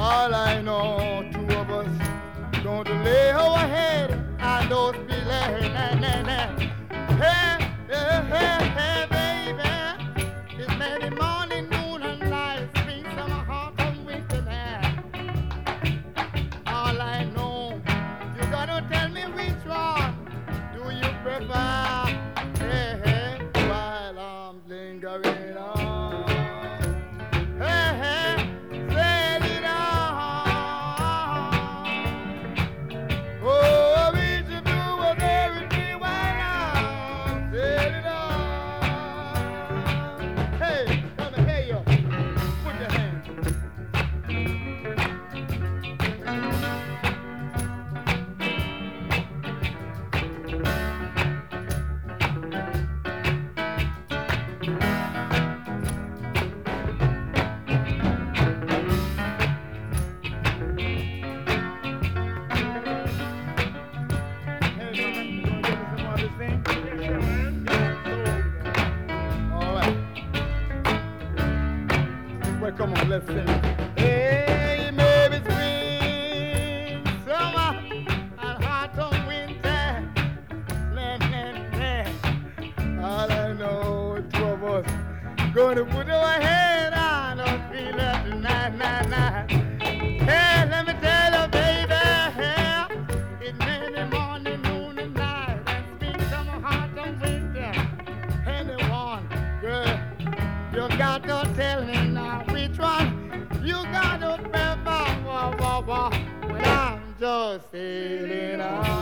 All I know, two of us going to lay our head on those pillows. Hey, hey, hey, hey, baby. It's maybe morning, noon, and night. Spring, summer, autumn, winter night. All I know, you gotta tell me which one do you prefer? Hey, hey, while I'm lingering on. Hey, hey, sail it on. Oh, we should do what everything while I'm sail it on. Hey, come and hey, yo, put your hands. Hey, man, you gonna give me some more of this thing? All right. Well, come on, let's sing. Hey, maybe spring, summer, and autumn, winter. Nah, nah, nah. All I know, two of us gonna put our head on those feelers tonight, nah, nah. Hey, let me tell you, baby, it may be morning, noon, and night, and spring, summer, autumn, winter. Anyone, girl, you got to tell me now which one you got to prefer. Well, I'm just feeling on.